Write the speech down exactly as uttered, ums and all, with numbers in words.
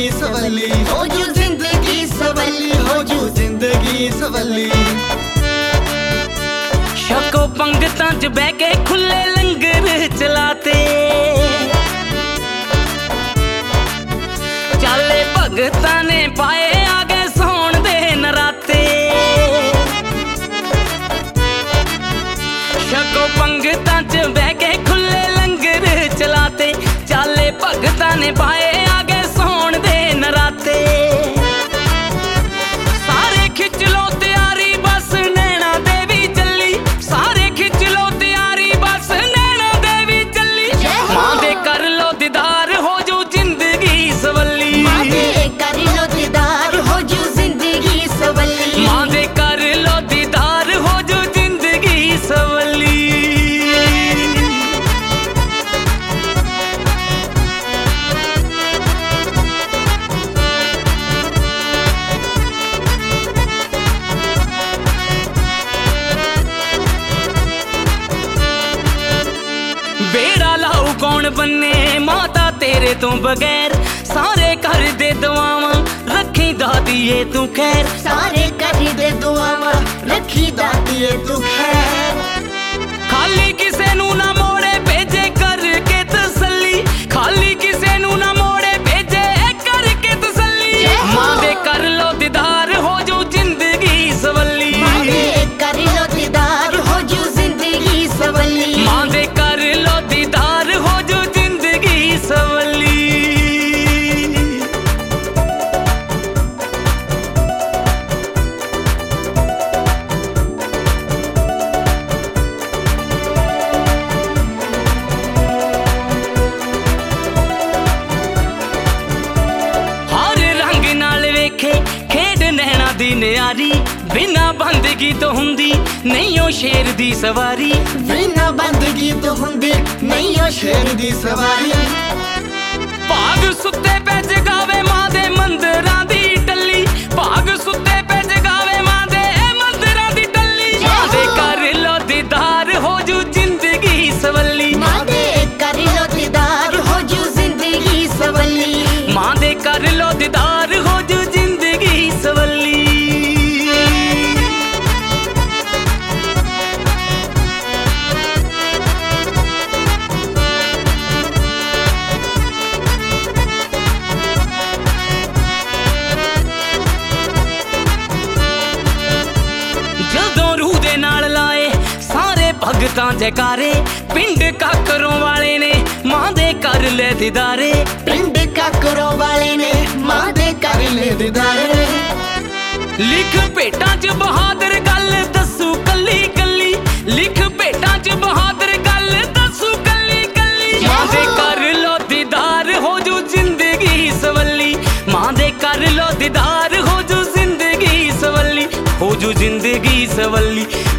जिंदगी सवली, हो जू जिंदगी सवली, हो जू जिंदगी सवली। शको पंगतां च बह के खुले लंगर चलाते, चाले भगतां ने पाए आगे सौण दे नराते। शको पंगतां च बह के खुले लंगर चलाते, चाले भगतां ने पाए आगे सौण दे नराते। सारे खिच लो तैयारी बस नैना देवी चली, सारे खिच लो तैयारी बस नैना देवी चली। मां दे कर लो दीदार हो जू जिंदगी सवली, मां दे कर लो दीदार हो जू जिंदगी सवली, मां दे कर लो दीदार हो जू जिंदगी सवली। बेड़ा लाऊ कौन बन्ने माता तेरे तो बगैर, सारे कर दे दुआवां रखी दादीए तू खैर। सारे कर दे दुआवां रखी दादीए तू खैर। खाली किसे नू ना मोड़े भेजे करके तसल्ली, खाली किसे नू ना मोड़े भेजे करके तसल्ली। मां दे कर लो दीदार हो जू जिंदगी सवली, मां दे कर लो दीदार हो जू जिंदगी सवली, मां दे कर लो दीदार हो जू जिंदगी सवली। खेड नैना दी नियारी, बिना बंदगी तो हुंदी नहीं ओ शेर दी सवारी, बिना बंदगी तो हुंदी नहीं ओ शेर दी सवारी। भाग सुत्ते पे जगावे मां दे मंदिरां दी टल्ली, भाग सुत्ते पे जगावे मां दे मंदिरां दी टल्ली। मां दे कर लो दीदार हो जू जिंदगी सवली, मां दे कर लो दीदार हो जू जिंदगी सवली, मां दे कर लो दीदार हो जू जिंदगी सवली। जदों रूह दे नाल लाए सारे भगतां जयकारे, पिंड काकरों वाले ने मां दे कर ले दीदारे, पिंड काकरों वाले ने मां दे कर ले दीदारे। लिख भेटां च बहादुर गल दसू कली कली, लिख भेटां च बहादुर गल दसू कली कली। मां दे कर लो दीदार हो जू जिंदगी सवली, मां दे कर लो दीदार हो जू जिंदगी सवली, हो जू जिंदगी सवली।